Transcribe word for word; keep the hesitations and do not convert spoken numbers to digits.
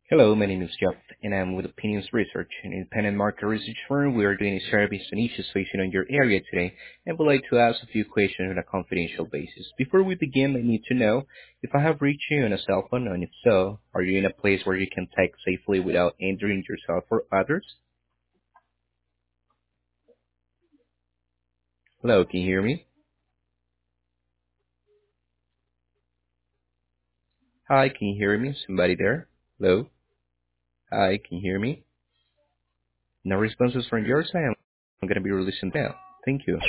Hello, my name is Jeff, and I'm with Opinions Research, an independent market research firm. We are doing a survey on issues facing on your area today, and would like to ask a few questions on a confidential basis. Before we begin, I need to know if I have reached you on a cell phone, and if so, are you in a place where you can type safely without injuring yourself or others? Hello, can you hear me? Hi, can you hear me? Somebody there? Hello? Hi, can you hear me? No responses from your side. I'm going to be releasing now. Thank you.